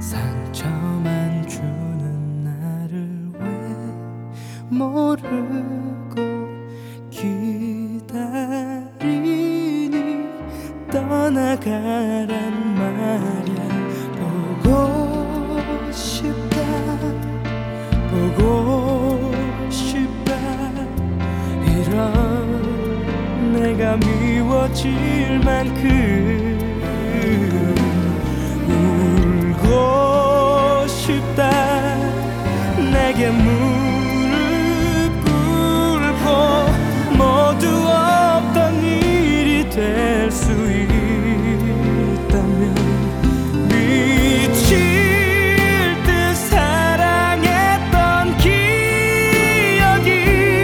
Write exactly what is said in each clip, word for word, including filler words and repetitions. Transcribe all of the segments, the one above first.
상처만 주는 나를 왜 모르고 기다리니 떠나가란 말야. 보고 싶다 보고 싶다 이런 내가 미워질 만큼 울고 싶다. 내게 무릎 꿇고 모두 없던 일이 될 수 있다면 미칠 듯 사랑했던 기억이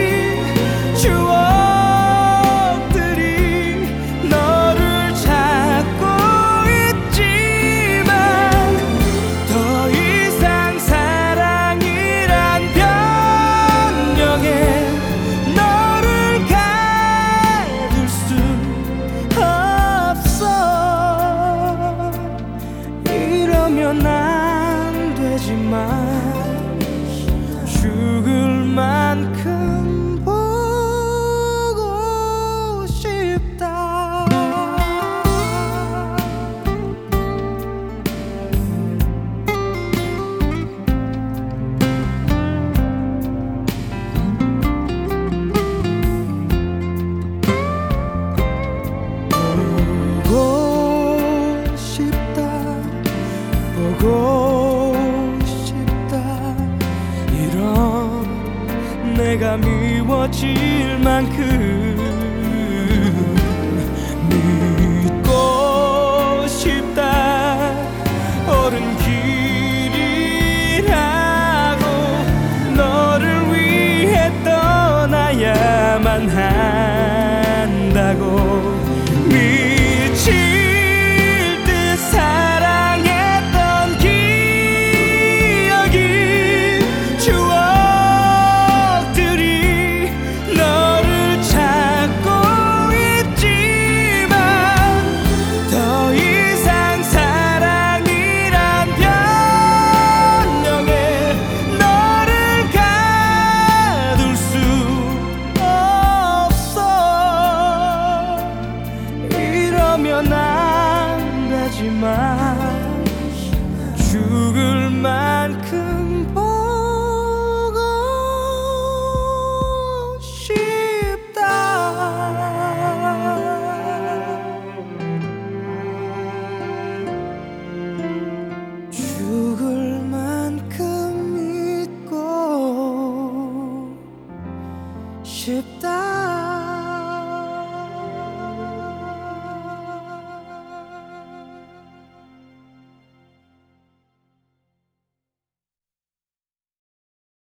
추억들이 너를 찾고 있지만 더 이상 사랑이란 변명에 너를 가둘 수 없어. 이러면 안 되지만 죽을 만큼 보고 싶다. 보고 싶다 보고 싶다 이런 내가 미워질 만큼 믿고 싶다. 옳은 길이라고 너를 위해 떠나야만 한